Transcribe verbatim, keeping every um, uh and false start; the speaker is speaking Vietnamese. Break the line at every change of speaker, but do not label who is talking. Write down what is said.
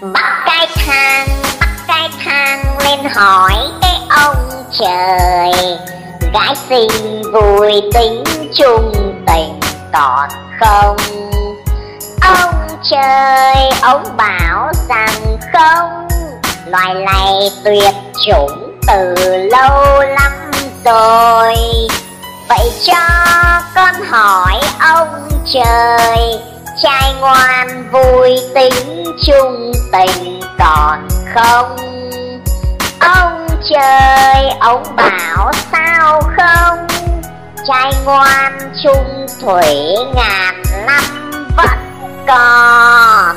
Bắt cái thang, bắt cái thang lên hỏi cái ông trời, gái xinh vui tính chung tình còn không? Ông trời ông bảo rằng không, loài này tuyệt chủng từ lâu lắm rồi. Vậy cho con hỏi ông trời, trai ngoan vui tính chung tình còn không? Ông trời ông bảo sao không, trai ngoan chung thủy ngàn năm vẫn còn.